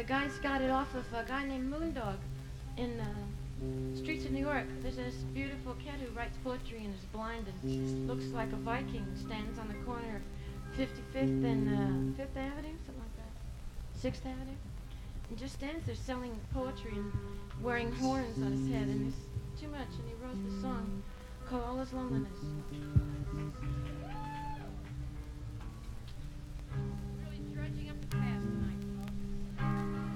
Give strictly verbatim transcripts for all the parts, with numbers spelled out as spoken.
guys got it off of a guy named Moondog in uh, streets of New York. There's this beautiful kid who writes poetry and is blind and looks like a Viking. Stands on the corner of fifty-fifth and uh, Fifth Avenue, something like that, Sixth Avenue, and just stands there selling poetry and wearing horns on his head, and it's too much. And he wrote this song called All His Loneliness. Really dredging up the past tonight, folks.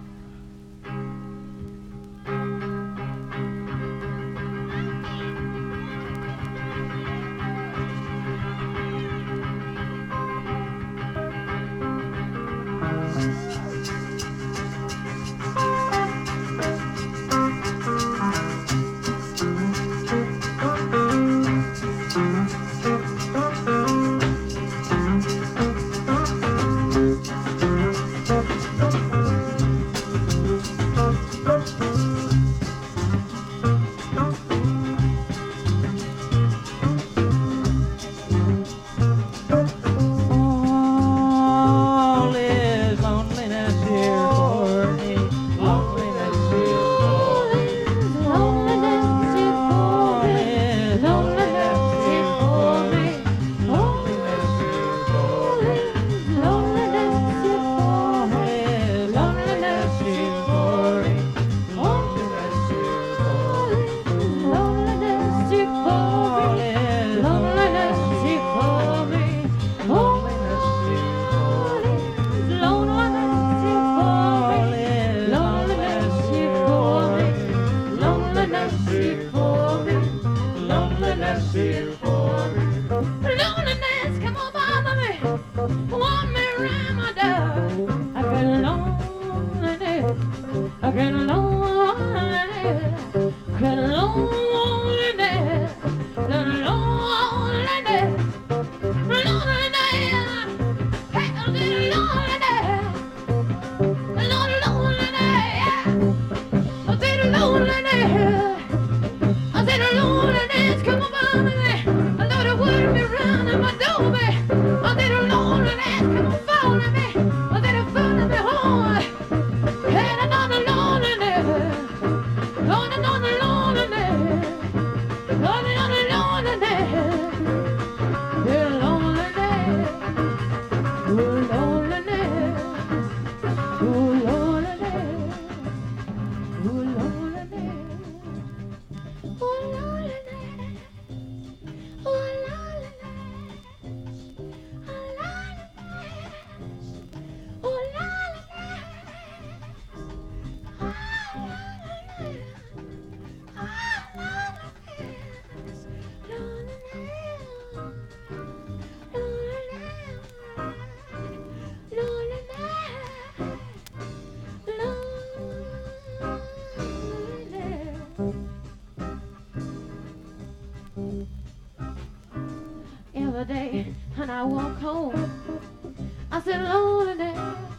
Day and I walk home, I said, lonely day,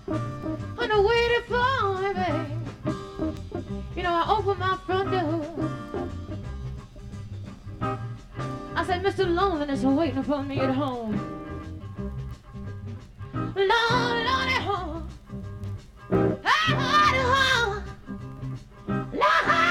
and I waited for me, babe. You know, I opened my front door. I said, Mister Loneliness, I'm waiting for me at home. Lord, Lord, at home. Hey, Lord, at home. Lord.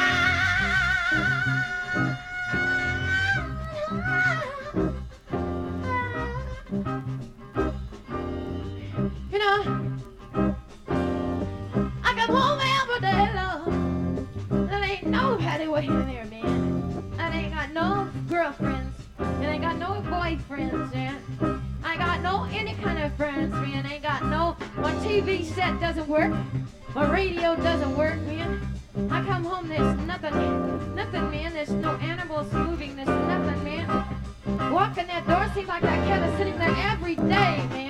Waiting there, man. I ain't got no girlfriends, and I ain't got no boyfriends, man. I got no any kind of friends, man. I ain't got no. My T V set doesn't work. My radio doesn't work, man. I come home, there's nothing, nothing, man. There's no animals moving. There's nothing, man. Walking that door seems like that cat is sitting there every day, man.